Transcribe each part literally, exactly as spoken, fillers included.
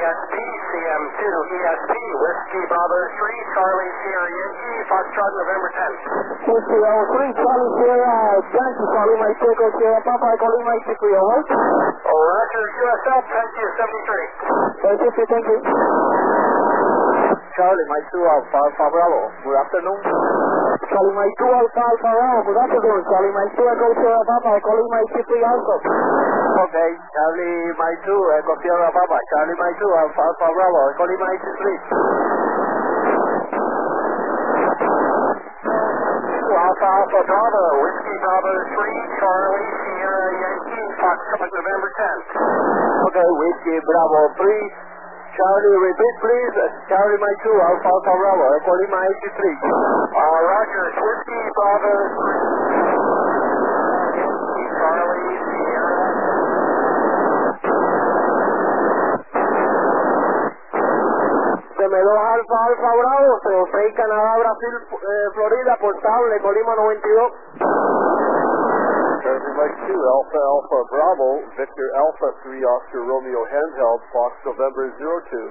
S P, C M two, E S P, Whiskey Bravo three, Charlie Sierra Yankee, Foxtrot, November tenth. Whiskey Bravo three, Charlie Sierra Yankee, Charlie Mike Echo, Sierra Papa, Echo Mike three, over. Roger, Q S L, ten Q seventy-three. Thank you, thank you. Charlie Mike two, Alpha, Alpha Bravo, good afternoon. Charlie Mike two, Alpha, Alpha Bravo, good afternoon. Charlie Mike two, Echo Sierra Papa, Echo Mike three, also. Okay, Charlie Mike two, Echo Sierra Papa, Charlie Mike two, Alpha, Alpha Bravo, Echo Mike three. Alpha, Alpha Bravo, Whiskey Bravo three, Charlie Sierra Yankee, Foxtrot, November tenth. Okay, Whiskey Bravo three, Charlie, repeat please, Charlie Mike two, Alpha, Alpha Bravo, Echo Mike three. Uh, Roger, Whiskey Bravo three, Charlie Sierra. M dos Alfa Alfa Bravo, cero seis Canadá, Brasil, eh, Florida, portable, Colima noventa y dos. Charlie Mike two, Alpha Alpha Bravo, Victor Alpha three, Oscar Romeo handheld, Fox November zero two.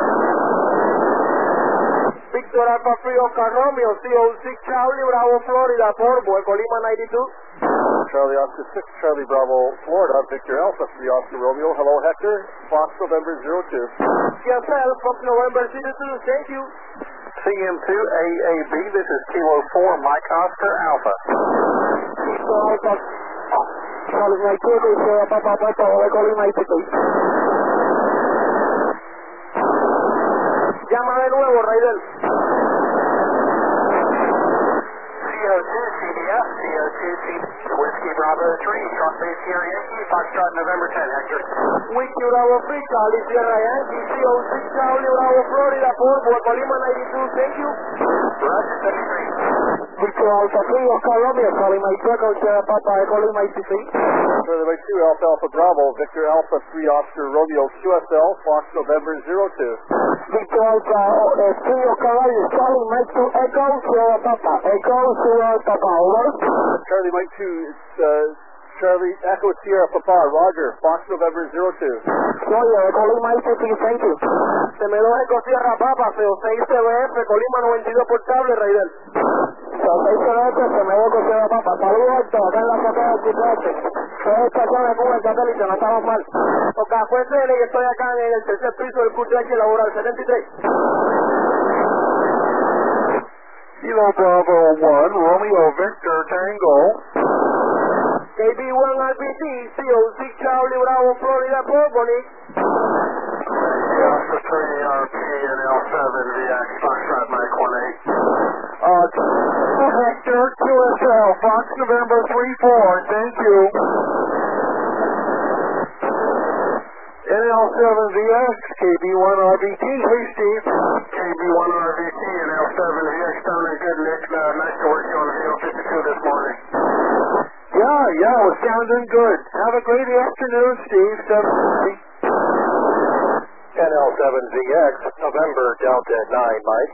Victor Alpha three, Oscar Romeo, C O six Charlie, Bravo, Florida, Porbo, Colima ninety-two. Charlie Oscar six, Charlie Bravo, Florida, Victor Alpha three, Oscar Romeo, hello Hector, Fox November zero two. Yes, sir, Fox November zero two, thank you. C M two A A B, this is Kilo four, Mike Oscar Alpha. Victor Alpha, Charlie Mike two, Sierra Papa, Papa, Colima ninety-two. Llama de nuevo, Raidel. C O two C D F, C O two C D F, Whiskey Bravo three, Charlie Sierra Yankee, Foxtrot, November tenth, Hector. Whiskey Bravo three, Charlie Sierra Yankee, C O six Charlie, Bravo, Florida, Porbo, Colima ninety-two, thank you. Roger, seventy-three. Victor Alpha three, Oscar Romeo, Charlie Mike two, Sierra Papa, Colima ninety-three. Charlie Mike two, Alpha Alpha Bravo, Victor Alpha three, Oscar Romeo, Q S L, Fox November zero two. Victor Alpha three, Oscar Romeo, Charlie Mike two, Echo, Sierra Papa, Echo, Sierra Papa, over. Charlie Mike two, it's uh, Charlie Echo Sierra Papa, Roger, Fox November zero two. Roger, Colima ninety-three, thank you. M dos Echo Sierra Papa, C O seis C B F, Colima noventa y dos portable, Raidel. C O seis C B F, M dos Echo Sierra Papa, saludos alto, acá en la azotea del Q T H. Soy estación de Cuba, el satélite, no estamos mal. Porque fue C L y estoy acá en el tercer piso del Q T H laboral, setenta y tres. Kilo Bravo one, Romeo Victor Tango. K B one R B T, C O six Charlie, Bravo, Florida, Portbony. Alpha three R P and L seven V X, Foxtrot, Mike one eight. Uh, Hector, Q S L, Fox November three four, thank you. N L seven V X, K B one R B T, hey Steve. K B one R B T and L seven V X, down and good, Nick. Uh, nice to work you on the field fifty-two this morning. Yeah, yeah, it was sounding good. Have a great afternoon, Steve. N L seven V X, November Delta nine, Mike.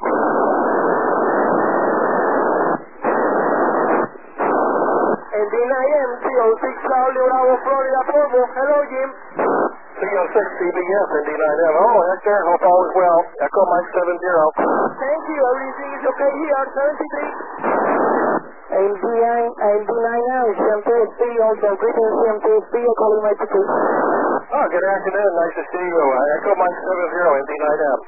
N D nine M, C O six Charlie, Bravo, Florida, Porbo. Hello, Jim. C O six C B S, N D nine M. Oh, Hector, hope all is well. Echo Mike seven zero. Thank you, everything is okay here, seventy-three. N D nine, N D nine M, C M two S P, also greeting C M two S P, calling my two. Oh, good afternoon, nice to see you. Uh, Echo Mike seven zero, N D nine M.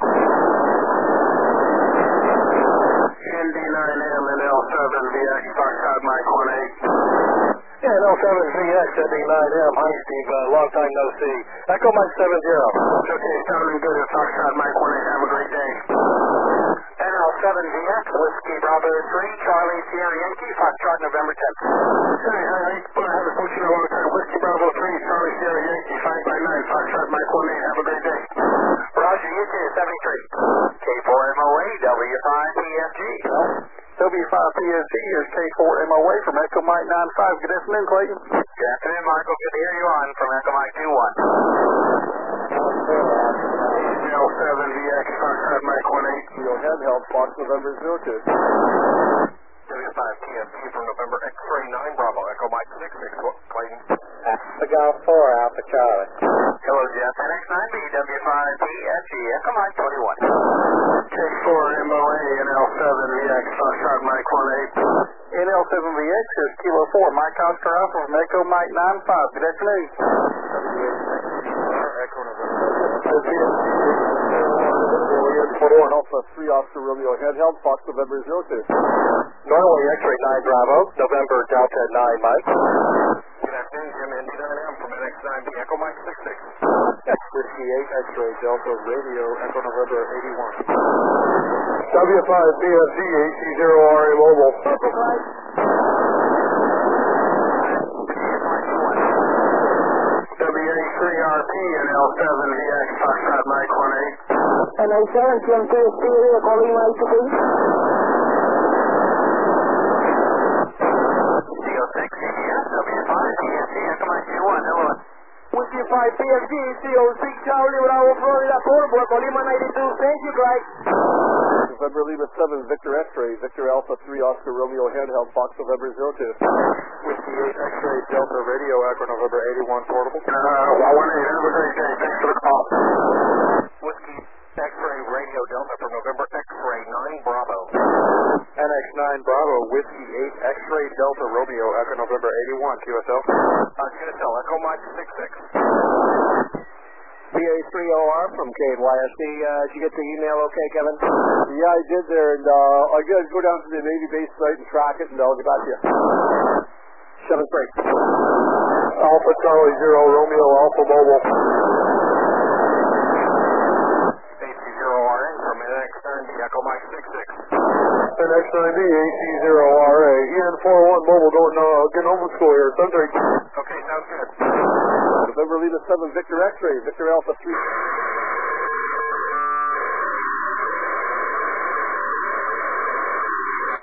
N D nine M and L seven V X, Foxtrot, Mike one eight. Yeah, N L seven V X, N D nine M. Hi, Steve. Uh, long time no see. Echo Mike seven zero. Okay, sounding good at Foxtrot, Mike one eight. Have a great day. N L seven V X, Whiskey Bravo three, Charlie Sierra Yankee, Foxtrot, November tenth. Hey, hey, hey, I haven't spoken to you in a long time. Whiskey Bravo three, Charlie Sierra Yankee, five by nine, Foxtrot, Mike one eight. Have a great day. Roger, you too, seventy-three. K four M O A, W five P F G. W five P S G is K four M O A from Echo Mike nine five. Good afternoon, Clayton. Good afternoon, Michael. Good to hear you on from Echo Mike two one. L seven V X, Foxtrot, Mike one eight. Your handheld, Fox November zero two. W five T M P from November X-ray nine, Bravo, Echo Mike six six, Clayton. Alpha Golf four, Alpha Charlie. Hello, Jeff. N X nine B W five P F G, Echo Mike twenty-one. K four M O A N L seven V X, Foxtrot Mike one eight. N L seven V X is Kilo four, Mike Oscar Alpha from Echo Mike nine five. Good afternoon. Echo November and Alpha three Oscar Romeo handheld, Fox November zero two. Normally X-ray nine Bravo, November Delta nine Mike. Good afternoon, Jim. Indy nine M from N X nine B, Echo Mike six six. Whiskey eight X-ray Delta Radio, Echo November eighty-one. W five B F G A C zero R A Mobile. W A three R P and L seven V X, Foxtrot Mike one eight. And I seven T M T S P area calling Mike two please. C O six C B S, W five P F G, Echo Mike two one, hello. Whiskey five P F G, C O six Charlie Bravo Florida Corvo, Colima ninety-two, thank you, Clyde. November Lima seven, Victor X-ray, Victor Alpha three Oscar Romeo handheld, Fox November zero two. Whiskey eight X-ray Delta Radio, Echo November eighty-one portable. Uh, one eight, have a great day. Thanks for the call. Whiskey X-ray Radio Delta from November X-ray nine Bravo. N X nine Bravo, Whiskey eight X-ray Delta Romeo, Echo November eighty-one, Q S L. Uh, Q S L, Echo Mike six six. B A three O R from K Y S D. Uh, did you get the email okay, Kevin? Yeah, I did there, and uh, I gotta go down to the Navy base site and track it, and I'll get back to you. Seven three. Alpha Charlie Zero Romeo Alpha Mobile. A C zero R N from N X nine B, Echo Mike six six. N X nine B A C zero R A E N four one Mobile going uh, getting home from school here. Sunday. Okay, sounds good. November Lima seven, Victor X-ray, Victor Alpha three.